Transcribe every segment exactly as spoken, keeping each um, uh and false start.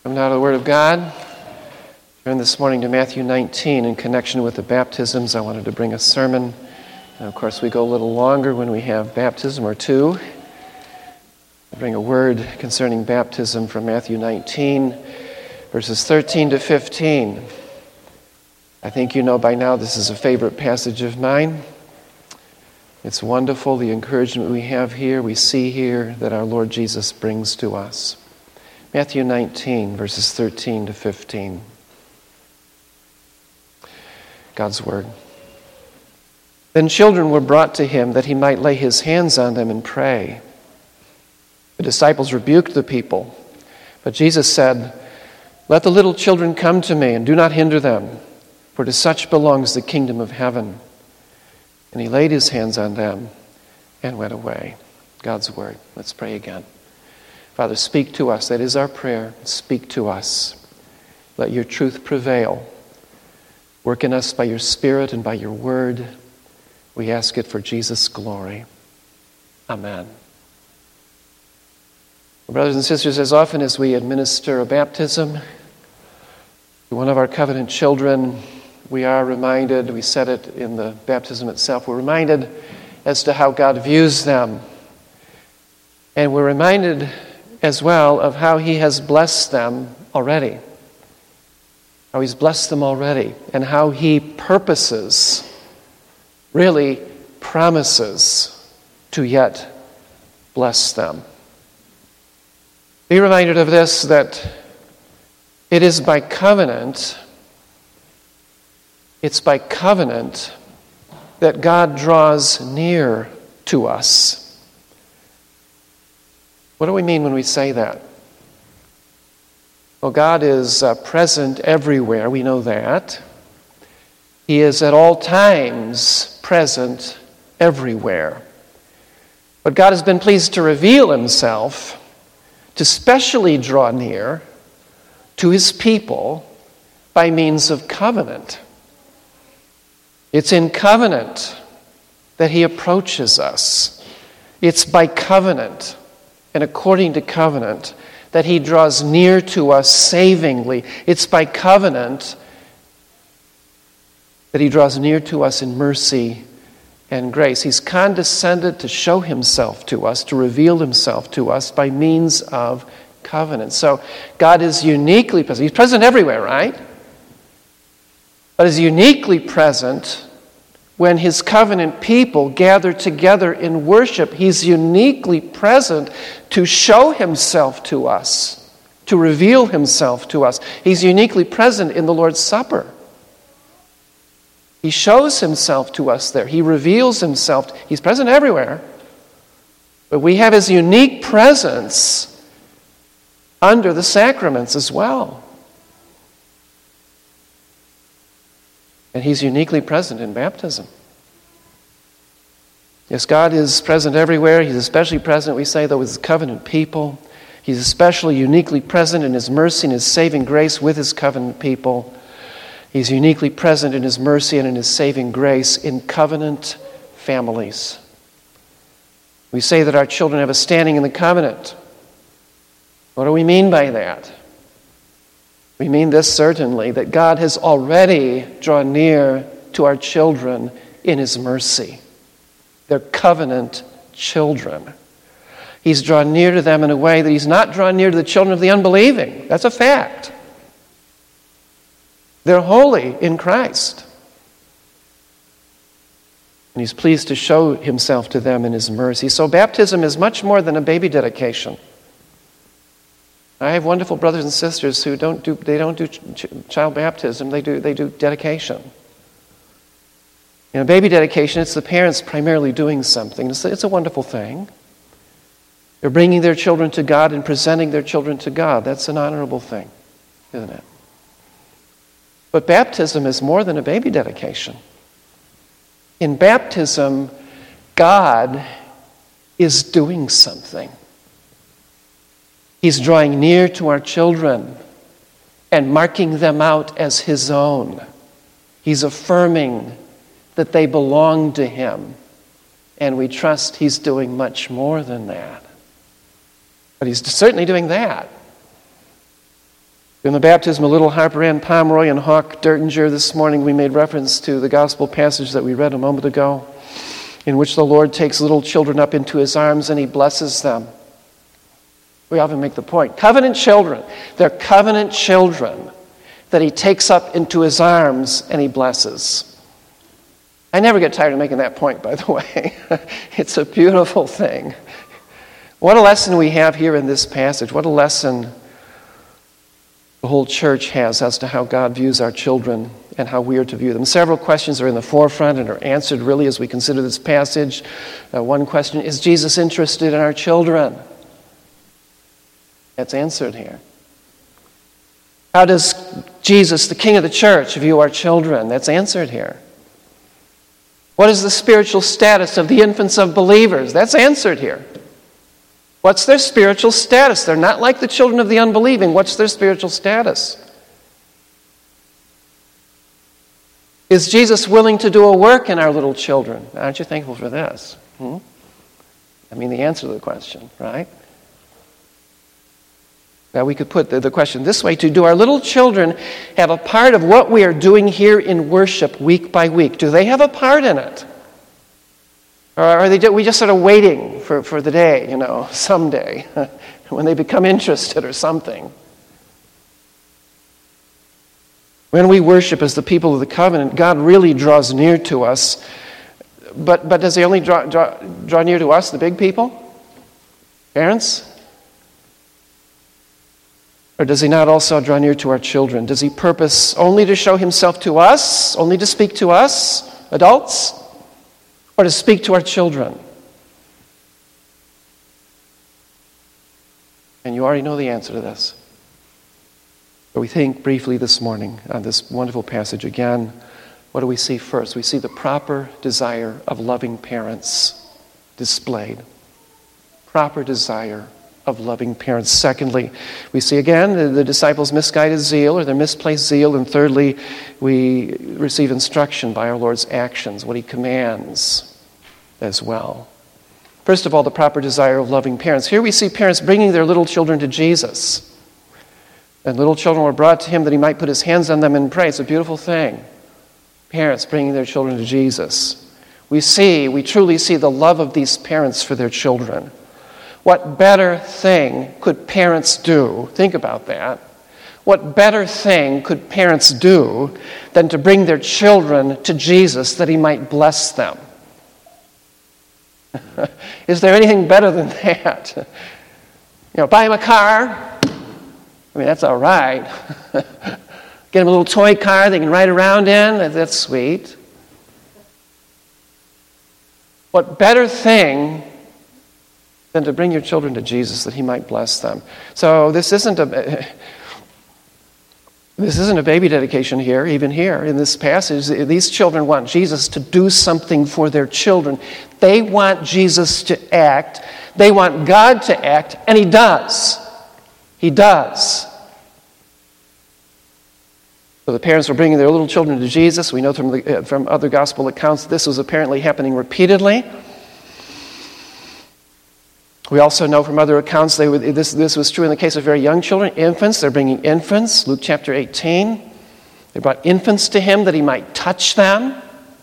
Come now to the Word of God. Turn this morning to Matthew nineteen. In connection with the baptisms, I wanted to bring a sermon. And of course, we go a little longer when we have baptism or two. I bring a word concerning baptism from Matthew nineteen, verses thirteen to fifteen. I think you know by now this is a favorite passage of mine. It's wonderful, the encouragement we have here, we see here that our Lord Jesus brings to us. Matthew nineteen, verses thirteen to fifteen. God's Word. Then children were brought to him that he might lay his hands on them and pray. The disciples rebuked the people, but Jesus said, "Let the little children come to me, and do not hinder them, for to such belongs the kingdom of heaven." And he laid his hands on them and went away. God's Word. Let's pray again. Father, speak to us. That is our prayer. Speak to us. Let your truth prevail. Work in us by your Spirit and by your Word. We ask it for Jesus' glory. Amen. Brothers and sisters, as often as we administer a baptism to one of our covenant children, we are reminded, we said it in the baptism itself, we're reminded as to how God views them. And we're reminded as well of how he has blessed them already. How he's blessed them already. And how he purposes, really promises to yet bless them. Be reminded of this, that it is by covenant, it's by covenant that God draws near to us. What do we mean when we say that? Well, God is uh, present everywhere, we know that. He is at all times present everywhere. But God has been pleased to reveal himself, to specially draw near to his people by means of covenant. It's in covenant that he approaches us. It's by covenant and according to covenant that he draws near to us savingly. It's by covenant that he draws near to us in mercy and grace. He's condescended to show himself to us, to reveal himself to us by means of covenant. So God is uniquely present. He's present everywhere, right? But is uniquely present when his covenant people gather together in worship. He's uniquely present to show himself to us, to reveal himself to us. He's uniquely present in the Lord's Supper. He shows himself to us there. He reveals himself. He's present everywhere. But we have his unique presence under the sacraments as well. And he's uniquely present in baptism. Yes, God is present everywhere. He's especially present, we say, though, with his covenant people. He's especially uniquely present in his mercy and his saving grace with his covenant people. He's uniquely present in his mercy and in his saving grace in covenant families. We say that our children have a standing in the covenant. What do we mean by that? We mean this certainly, that God has already drawn near to our children in his mercy. They're covenant children. He's drawn near to them in a way that he's not drawn near to the children of the unbelieving. That's a fact. They're holy in Christ. And he's pleased to show himself to them in his mercy. So baptism is much more than a baby dedication. I have wonderful brothers and sisters who don't do they don't do ch- child baptism, they do they do dedication. In a baby dedication, it's the parents primarily doing something. It's, it's a wonderful thing. They're bringing their children to God and presenting their children to God. That's an honorable thing, isn't it? But baptism is more than a baby dedication. In baptism, God is doing something. He's drawing near to our children and marking them out as his own. He's affirming that they belong to him. And we trust he's doing much more than that. But he's certainly doing that. In the baptism of little Harper Ann Pomeroy and Hawk Dertinger this morning, we made reference to the gospel passage that we read a moment ago, in which the Lord takes little children up into his arms and he blesses them. We often make the point. Covenant children, they're covenant children that he takes up into his arms and he blesses. I never get tired of making that point, by the way. It's a beautiful thing. What a lesson we have here in this passage. What a lesson the whole church has as to how God views our children and how we are to view them. Several questions are in the forefront and are answered really as we consider this passage. Uh, one question, is Jesus interested in our children? That's answered here. How does Jesus, the King of the church, view our children? That's answered here. What is the spiritual status of the infants of believers? That's answered here. What's their spiritual status? They're not like the children of the unbelieving. What's their spiritual status? Is Jesus willing to do a work in our little children? Aren't you thankful for this? Hmm? I mean, the answer to the question, right? Now, we could put the, the question this way, too. Do our little children have a part of what we are doing here in worship week by week? Do they have a part in it? Or are they, we just sort of waiting for, for the day, you know, someday, when they become interested or something? When we worship as the people of the covenant, God really draws near to us. But, but does he only draw, draw, draw near to us, the big people? Parents? Or does he not also draw near to our children? Does he purpose only to show himself to us, only to speak to us, adults? Or to speak to our children? And you already know the answer to this. But we think briefly this morning on this wonderful passage again. What do we see first? We see the proper desire of loving parents displayed. Proper desire of loving parents. Secondly, we see again the, the disciples' misguided zeal or their misplaced zeal. And thirdly, we receive instruction by our Lord's actions, what he commands as well. First of all, the proper desire of loving parents. Here we see parents bringing their little children to Jesus. And little children were brought to him that he might put his hands on them and pray. It's a beautiful thing. Parents bringing their children to Jesus. We see, we truly see the love of these parents for their children. What better thing could parents do? Think about that. What better thing could parents do than to bring their children to Jesus that he might bless them? Is there anything better than that? You know, buy him a car. I mean, that's all right. Get him a little toy car they can ride around in. That's sweet. What better thing than to bring your children to Jesus that he might bless them? So this isn't a this isn't a baby dedication here, even here in this passage. These children want Jesus to do something for their children. They want Jesus to act. They want God to act, and he does. He does. So the parents were bringing their little children to Jesus. We know from, the, from other gospel accounts this was apparently happening repeatedly. We also know from other accounts they were, this, this was true in the case of very young children, infants. They're bringing infants. Luke chapter eighteen. They brought infants to him that he might touch them.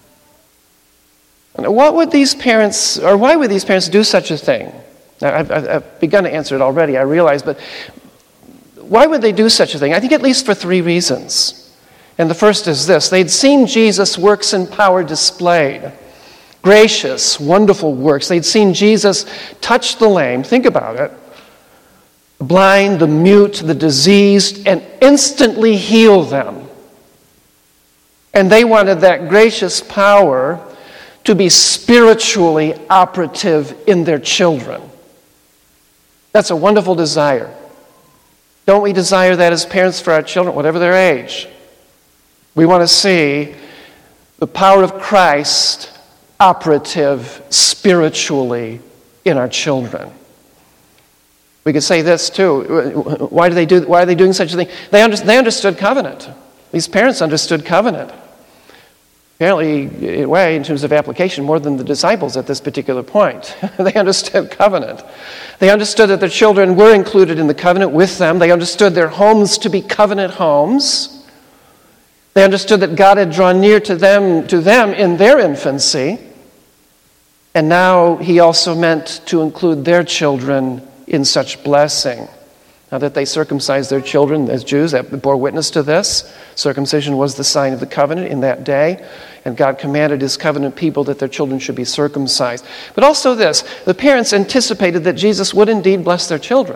And what would these parents, or why would these parents do such a thing? Now, I've, I've begun to answer it already, I realize, but why would they do such a thing? I think at least for three reasons. And the first is this. They'd seen Jesus' works and power displayed. Gracious, wonderful works. They'd seen Jesus touch the lame. Think about it. The blind, the mute, the diseased, and instantly heal them. And they wanted that gracious power to be spiritually operative in their children. That's a wonderful desire. Don't we desire that as parents for our children, whatever their age? We want to see the power of Christ operative spiritually in our children. We could say this too. Why do they do? Why are they doing such a thing? They, under, they understood covenant. These parents understood covenant. Apparently, in a way, in terms of application, more than the disciples at this particular point. They understood covenant. They understood that their children were included in the covenant with them. They understood their homes to be covenant homes. They understood that God had drawn near to them, to them in their infancy. And now he also meant to include their children in such blessing. Now that they circumcised their children as Jews, that bore witness to this. Circumcision was the sign of the covenant in that day. And God commanded his covenant people that their children should be circumcised. But also this, the parents anticipated that Jesus would indeed bless their children.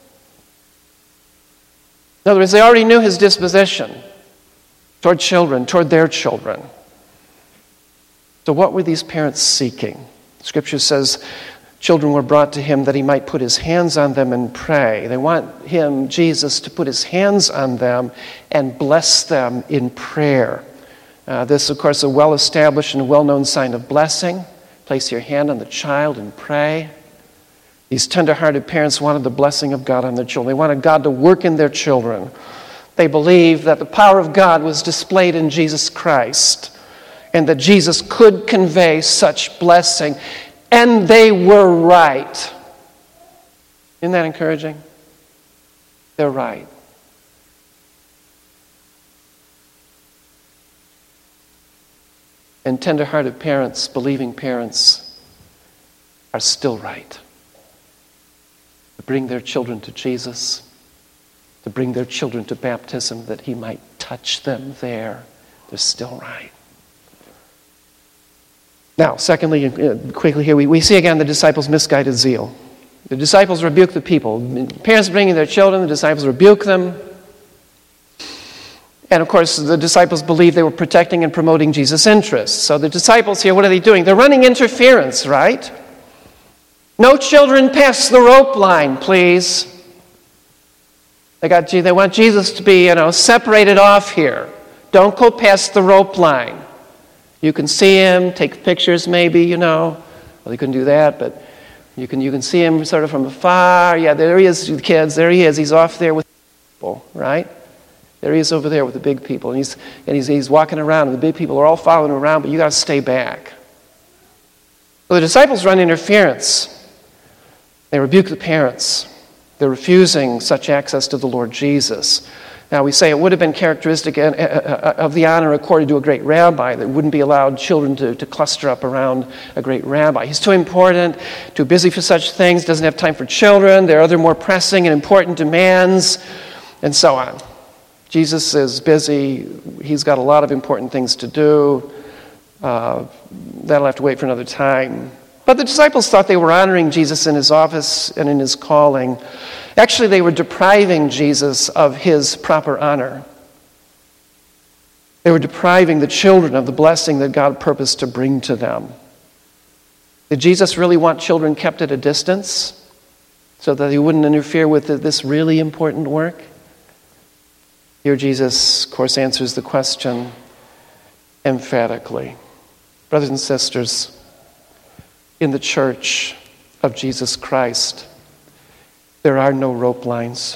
In other words, they already knew his disposition toward children, toward their children. So what were these parents seeking? Scripture says children were brought to him that he might put his hands on them and pray. They want him, Jesus, to put his hands on them and bless them in prayer. Uh, this, of course, is a well-established and well-known sign of blessing. Place your hand on the child and pray. These tender-hearted parents wanted the blessing of God on their children. They wanted God to work in their children. They believed that the power of God was displayed in Jesus Christ and that Jesus could convey such blessing. And they were right. Isn't that encouraging? They're right. And tender-hearted parents, believing parents, are still right. To bring their children to Jesus, to bring their children to baptism that he might touch them there. They're still right. Now, secondly, quickly here, we, we see again the disciples' misguided zeal. The disciples rebuke the people. Parents bringing their children, the disciples rebuke them. And of course, the disciples believed they were protecting and promoting Jesus' interests. So the disciples here, what are they doing? They're running interference, right? No children past the rope line, please. They got, they want Jesus to be, you know, separated off here. Don't go past the rope line. You can see him, take pictures maybe, you know. Well, they couldn't do that, but you can you can see him sort of from afar. Yeah, there he is, kids. There he is. He's off there with people, right? There he is over there with the big people. And he's and he's he's walking around, and the big people are all following him around, but you got to stay back. So the disciples run interference. They rebuke the parents. They're refusing such access to the Lord Jesus. Now, we say it would have been characteristic of the honor accorded to a great rabbi that wouldn't be allowed children to, to cluster up around a great rabbi. He's too important, too busy for such things, doesn't have time for children. There are other more pressing and important demands, and so on. Jesus is busy. He's got a lot of important things to do. Uh, that'll have to wait for another time. But the disciples thought they were honoring Jesus in his office and in his calling. Actually, they were depriving Jesus of his proper honor. They were depriving the children of the blessing that God purposed to bring to them. Did Jesus really want children kept at a distance so that he wouldn't interfere with this really important work? Here Jesus, of course, answers the question emphatically. Brothers and sisters, in the church of Jesus Christ, there are no rope lines.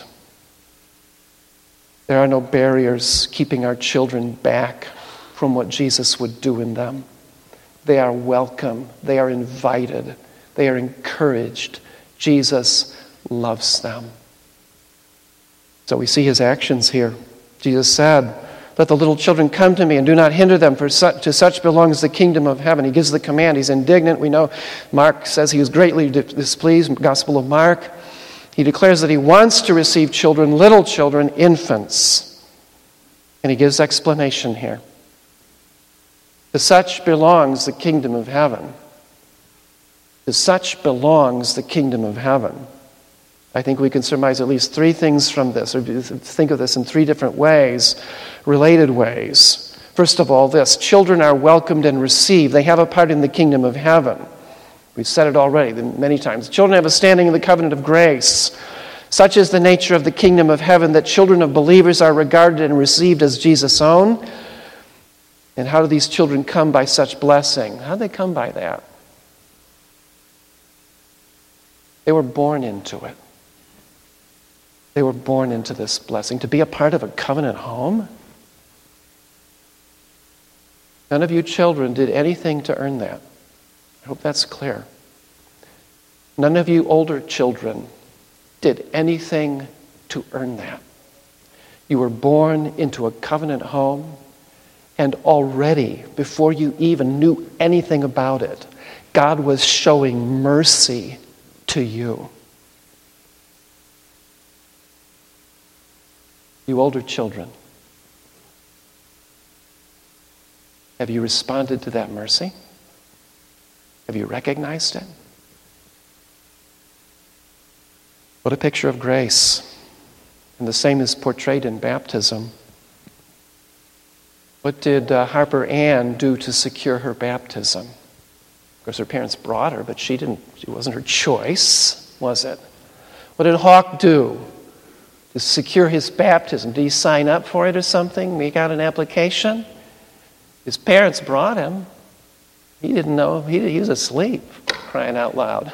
There are no barriers keeping our children back from what Jesus would do in them. They are welcome. They are invited. They are encouraged. Jesus loves them. So we see his actions here. Jesus said, "Let the little children come to me and do not hinder them, for such, to such belongs the kingdom of heaven." He gives the command. He's indignant. We know Mark says he was greatly displeased, Gospel of Mark. He declares that he wants to receive children, little children, infants. And he gives explanation here. To such belongs the kingdom of heaven. To such belongs the kingdom of heaven. I think we can surmise at least three things from this, or think of this in three different ways, related ways. First of all, this: children are welcomed and received. They have a part in the kingdom of heaven. We've said it already many times. Children have a standing in the covenant of grace. Such is the nature of the kingdom of heaven that children of believers are regarded and received as Jesus' own. And how do these children come by such blessing? How do they come by that? They were born into it. They were born into this blessing. To be a part of a covenant home? None of you children did anything to earn that. I hope that's clear. None of you older children did anything to earn that. You were born into a covenant home, and already, before you even knew anything about it, God was showing mercy to you. You older children, have you responded to that mercy? Have you recognized it? What a picture of grace. And the same is portrayed in baptism. What did uh, Harper Ann do to secure her baptism? Of course, her parents brought her, but she didn't. It wasn't her choice, was it? What did Hawk do to secure his baptism? Did he sign up for it or something? Make out an application? His parents brought him. He didn't know. He, he was asleep, crying out loud.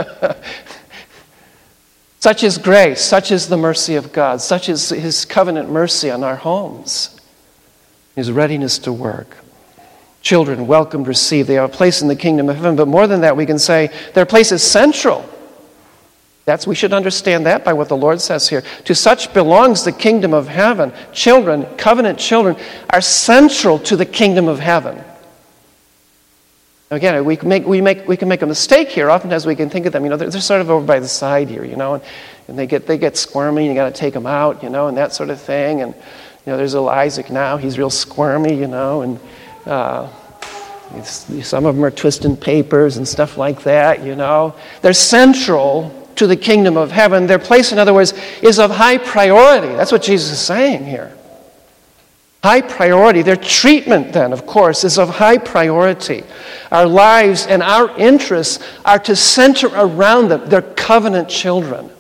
Such is grace. Such is the mercy of God. Such is his covenant mercy on our homes. His readiness to work. Children, welcomed, received. They have a place in the kingdom of heaven. But more than that, we can say their place is central. That's, we should understand that by what the Lord says here. To such belongs the kingdom of heaven. Children, covenant children, are central to the kingdom of heaven. Again, we can make we make we can make a mistake here. Oftentimes we can think of them, you know, they're, they're sort of over by the side here, you know, and, and they get they get squirmy. And you got to take them out, you know, and that sort of thing. And you know, there's little Isaac now; he's real squirmy, you know, and uh, some of them are twisting papers and stuff like that, you know. They're central to the kingdom of heaven. Their place, in other words, is of high priority. That's what Jesus is saying here. High priority. Their treatment, then, of course, is of high priority. Our lives and our interests are to center around them. They're covenant children.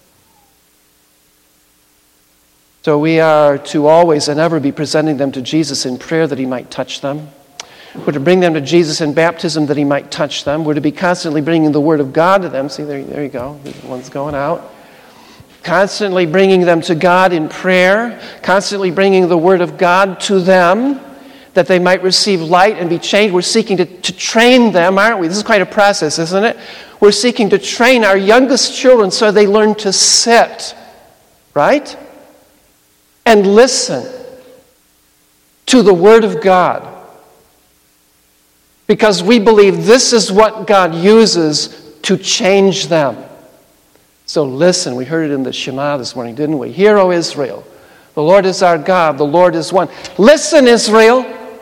So we are to always and ever be presenting them to Jesus in prayer that he might touch them. We're to bring them to Jesus in baptism that he might touch them. We're to be constantly bringing the word of God to them. See, there, there you go. One's going out. Constantly bringing them to God in prayer, constantly bringing the Word of God to them that they might receive light and be changed. We're seeking to, to train them, aren't we? This is quite a process, isn't it? We're seeking to train our youngest children so they learn to sit, right? And listen to the Word of God. Because we believe this is what God uses to change them. So listen, we heard it in the Shema this morning, didn't we? Hear, O Israel, the Lord is our God, the Lord is one. Listen, Israel.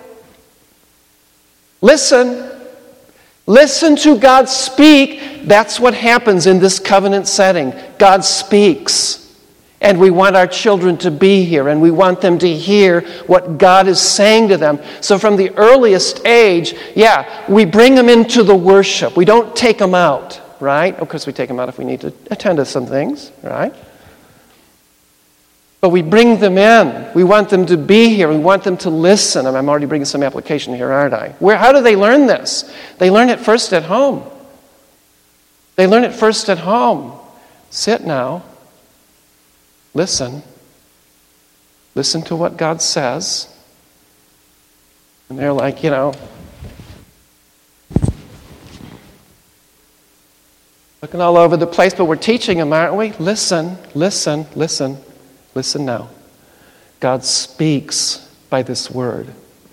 Listen. Listen to God speak. That's what happens in this covenant setting. God speaks. And we want our children to be here, and we want them to hear what God is saying to them. So from the earliest age, yeah, we bring them into the worship. We don't take them out. Right? Of course, we take them out if we need to attend to some things, right? But we bring them in. We want them to be here. We want them to listen. I'm already bringing some application here, aren't I? Where? How do they learn this? They learn it first at home. They learn it first at home. Sit now. Listen. Listen to what God says. And they're like, you know, looking all over the place, but we're teaching them, aren't we? Listen, listen, listen, listen now. God speaks by this word.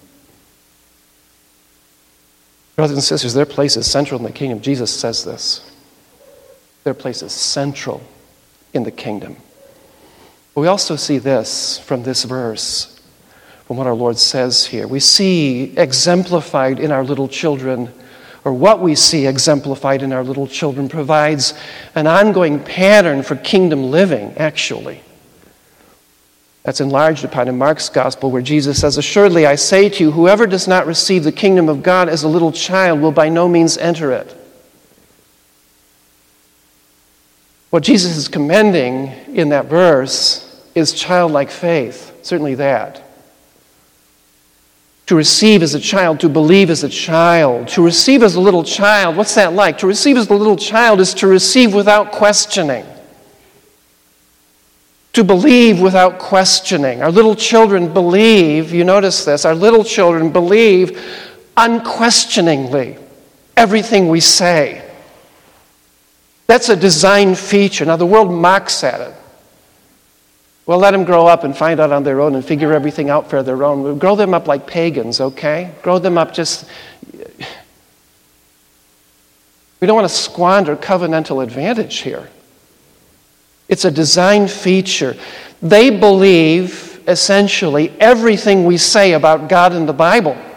Brothers and sisters, their place is central in the kingdom. Jesus says this. Their place is central in the kingdom. But we also see this from this verse, from what our Lord says here. We see exemplified in our little children, or what we see exemplified in our little children provides an ongoing pattern for kingdom living, actually. That's enlarged upon in Mark's gospel, where Jesus says, "Assuredly, I say to you, whoever does not receive the kingdom of God as a little child will by no means enter it." What Jesus is commending in that verse is childlike faith, certainly that. To receive as a child, to believe as a child. To receive as a little child, what's that like? To receive as a little child is to receive without questioning. to believe without questioning. Our little children believe, you notice this, our little children believe unquestioningly everything we say. That's a design feature. Now, the world mocks at it. Well, let them grow up and find out on their own and figure everything out for their own. We'll grow them up like pagans, okay? Grow them up just... We don't want to squander covenantal advantage here. It's a design feature. They believe, essentially, everything we say about God in the Bible. And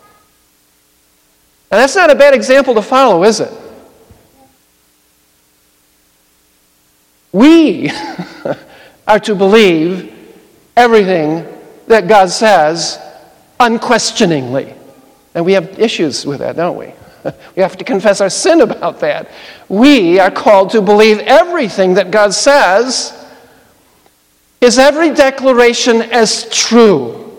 that's not a bad example to follow, is it? We are to believe everything that God says unquestioningly. And we have issues with that, don't we? We have to confess our sin about that. We are called to believe everything that God says. Is every declaration as true?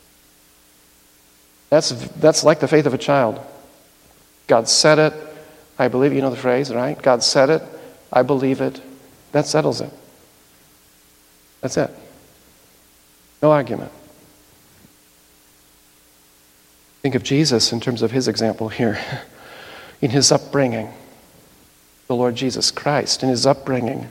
That's, that's like the faith of a child. God said it. I believe, you know the phrase, right? God said it. I believe it. That settles it. That's it. No argument. Think of Jesus in terms of his example here. In his upbringing, the Lord Jesus Christ, in his upbringing,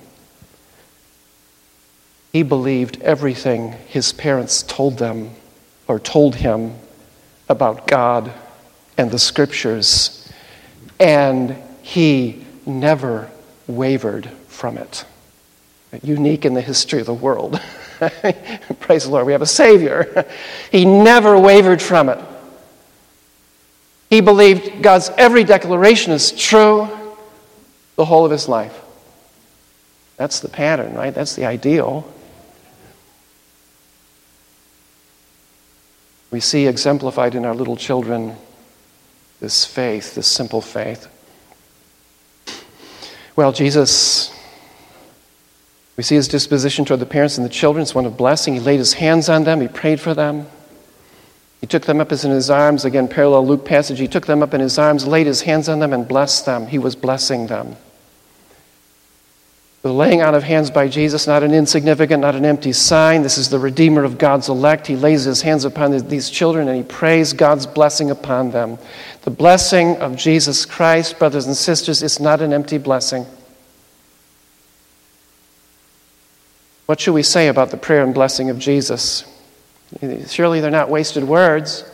he believed everything his parents told them or told him about God and the Scriptures, and he never wavered from it. Unique in the history of the world. Praise the Lord, we have a Savior. He never wavered from it. He believed God's every declaration is true the whole of his life. That's the pattern, right? That's the ideal. We see exemplified in our little children this faith, this simple faith. Well, Jesus, we see his disposition toward the parents and the children. It's one of blessing. He laid his hands on them. He prayed for them. He took them up in his arms. Again, parallel Luke passage. He took them up in his arms, laid his hands on them, and blessed them. He was blessing them. The laying on of hands by Jesus, not an insignificant, not an empty sign. This is the Redeemer of God's elect. He lays his hands upon these children, and he prays God's blessing upon them. The blessing of Jesus Christ, brothers and sisters, is not an empty blessing. What should we say about the prayer and blessing of Jesus? Surely they're not wasted words.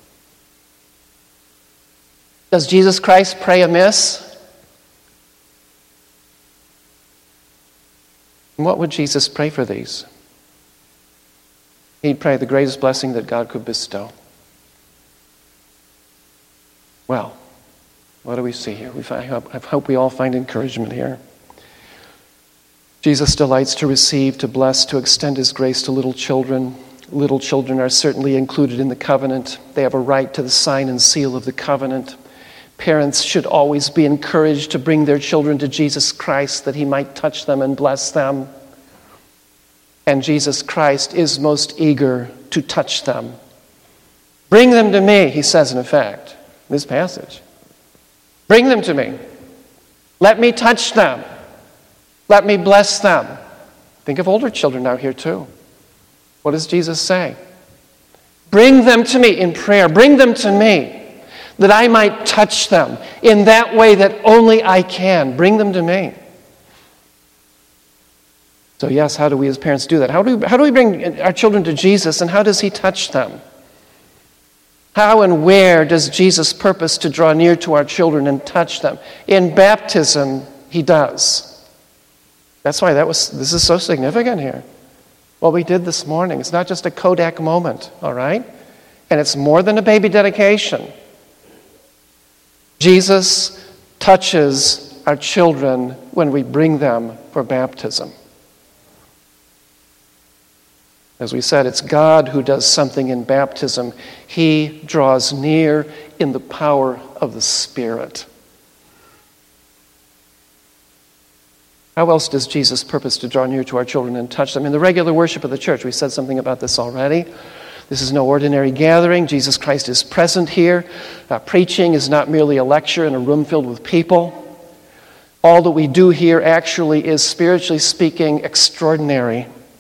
Does Jesus Christ pray amiss? And what would Jesus pray for these? He'd pray the greatest blessing that God could bestow. Well, what do we see here? We find, I hope we all find encouragement here. Jesus delights to receive, to bless, to extend his grace to little children. Little children are certainly included in the covenant. They have a right to the sign and seal of the covenant. Parents should always be encouraged to bring their children to Jesus Christ that he might touch them and bless them. And Jesus Christ is most eager to touch them. Bring them to me, he says in effect, in this passage. Bring them to me. Let me touch them. Let me bless them. Think of older children out here too. What does Jesus say? Bring them to me in prayer. Bring them to me that I might touch them in that way that only I can. Bring them to me. So yes, how do we as parents do that? How do we, how do we bring our children to Jesus, and how does he touch them? How and where does Jesus purpose to draw near to our children and touch them? In baptism, he does. That's why that was. This is so significant here. What we did this morning. It's not just a Kodak moment, all right? And it's more than a baby dedication. Jesus touches our children when we bring them for baptism. As we said, it's God who does something in baptism. He draws near in the power of the Spirit. How else does Jesus purpose to draw near to our children and touch them? In the regular worship of the church, we said something about this already. This is no ordinary gathering. Jesus Christ is present here. Uh, preaching is not merely a lecture in a room filled with people. All that we do here actually is, spiritually speaking, extraordinary.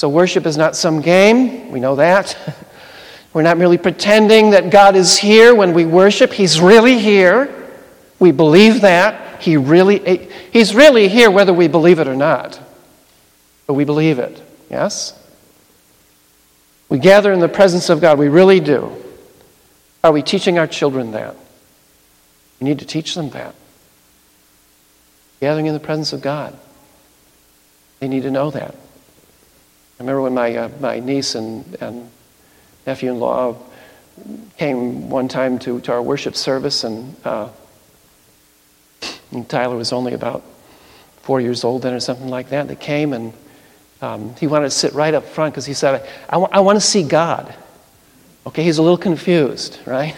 So worship is not some game. We know that. We're not merely pretending that God is here when we worship. He's really here. We believe that. He really, he's really here whether we believe it or not. But we believe it. Yes? We gather in the presence of God. We really do. Are we teaching our children that? We need to teach them that. Gathering in the presence of God. They need to know that. I remember when my uh, my niece and, and nephew-in-law came one time to, to our worship service, and, uh, and Tyler was only about four years old then or something like that. They came, and um, he wanted to sit right up front because he said, I, w- I want to see God. Okay, he's a little confused, right?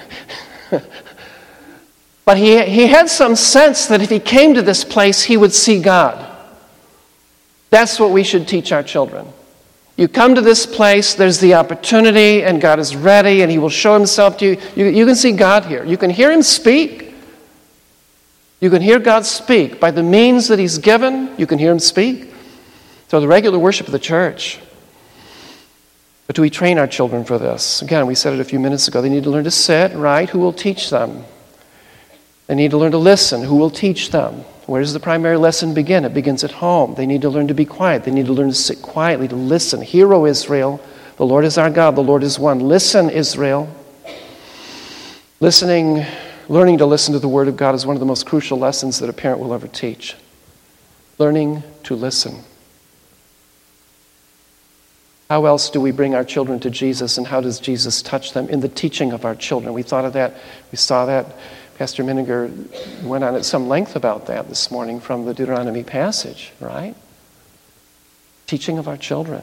But he, he had some sense that if he came to this place, he would see God. That's what we should teach our children. You come to this place, there's the opportunity, and God is ready, and he will show himself to you. You, you can see God here. You can hear him speak. You can hear God speak. By the means that he's given, you can hear him speak. So the regular worship of the church. But do we train our children for this? Again, we said it a few minutes ago. They need to learn to sit, right? Who will teach them? They need to learn to listen. Who will teach them? Where does the primary lesson begin? It begins at home. They need to learn to be quiet. They need to learn to sit quietly, to listen. Hear, O Israel, the Lord is our God, the Lord is one. Listen, Israel. Listening, learning to listen to the Word of God is one of the most crucial lessons that a parent will ever teach. Learning to listen. How else do we bring our children to Jesus, and how does Jesus touch them? In the teaching of our children. We thought of that. We saw that. Pastor Miniger went on at some length about that this morning from the Deuteronomy passage, right? Teaching of our children.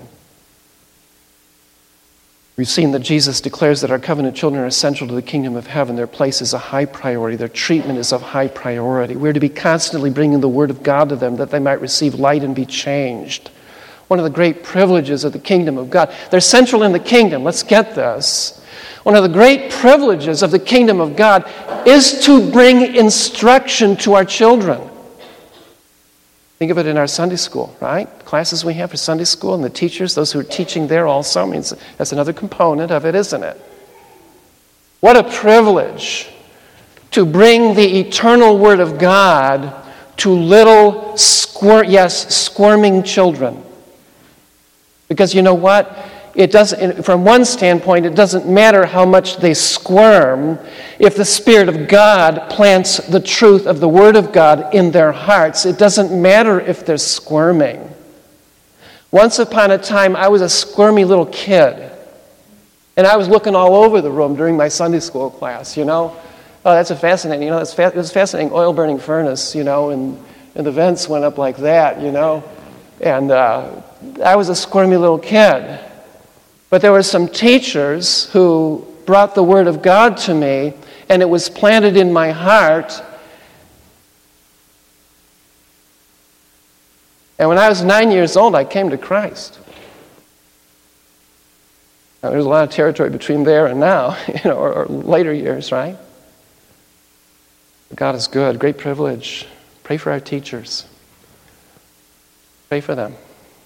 We've seen that Jesus declares that our covenant children are essential to the kingdom of heaven. Their place is a high priority. Their treatment is of high priority. We're to be constantly bringing the Word of God to them that they might receive light and be changed. One of the great privileges of the kingdom of God. They're central in the kingdom. Let's get this. One of the great privileges of the kingdom of God is to bring instruction to our children. Think of it in our Sunday school, right? The classes we have for Sunday school and the teachers, those who are teaching there also, means that's another component of it, isn't it? What a privilege to bring the eternal Word of God to little, squir- yes, squirming children. Because you know what? It doesn't, from one standpoint, it doesn't matter how much they squirm if the Spirit of God plants the truth of the Word of God in their hearts. It doesn't matter if they're squirming. Once upon a time, I was a squirmy little kid, and I was looking all over the room during my Sunday school class, you know. Oh, that's a fascinating, you know, it's fa- it was a fascinating oil-burning furnace, you know, and, and the vents went up like that, you know. And uh, I was a squirmy little kid. But there were some teachers who brought the Word of God to me, and it was planted in my heart. And when I was nine years old, I came to Christ. Now, there's a lot of territory between there and now, you know, or, or later years, right? But God is good. Great privilege. Pray for our teachers. Pray for them.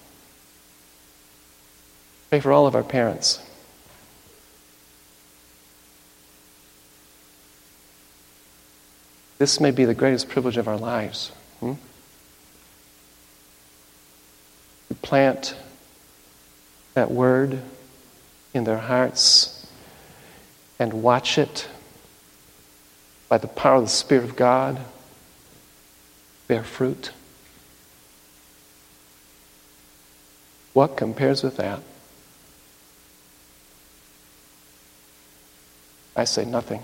Pray for all of our parents. This may be the greatest privilege of our lives. Hmm? To plant that Word in their hearts and watch it by the power of the Spirit of God bear fruit. What compares with that? I say nothing.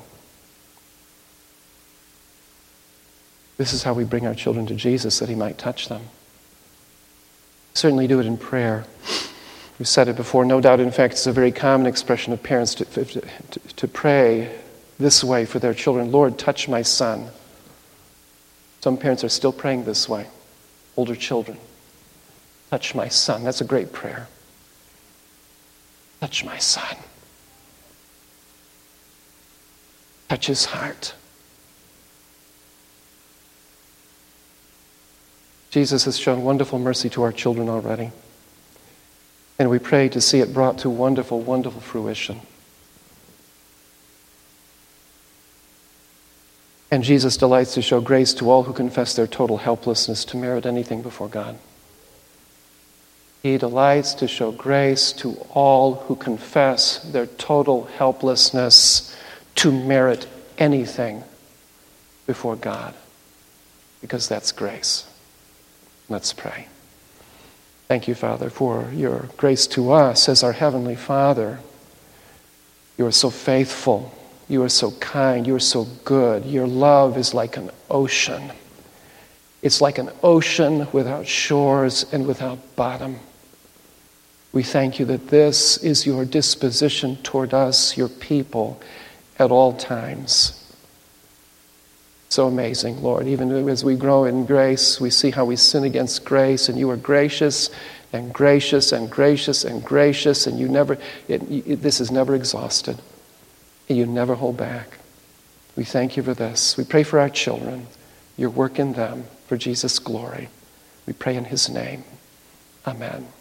This is how we bring our children to Jesus, that he might touch them. Certainly do it in prayer. We've said it before. No doubt, in fact, it's a very common expression of parents to, to, to pray this way for their children. Lord, touch my son. Some parents are still praying this way. Older children. Touch my son. That's a great prayer. Touch my son. Touch his heart. Jesus has shown wonderful mercy to our children already. And we pray to see it brought to wonderful, wonderful fruition. And Jesus delights to show grace to all who confess their total helplessness to merit anything before God. He delights to show grace to all who confess their total helplessness to merit anything before God, because that's grace. Let's pray. Thank you, Father, for your grace to us as our Heavenly Father. You are so faithful. You are so kind. You are so good. Your love is like an ocean. It's like an ocean without shores and without bottom. We thank you that this is your disposition toward us, your people, at all times. So amazing, Lord. Even as we grow in grace, we see how we sin against grace, and you are gracious and gracious and gracious and gracious, and you never, it, it, this is never exhausted. And you never hold back. We thank you for this. We pray for our children, your work in them, for Jesus' glory. We pray in his name. Amen.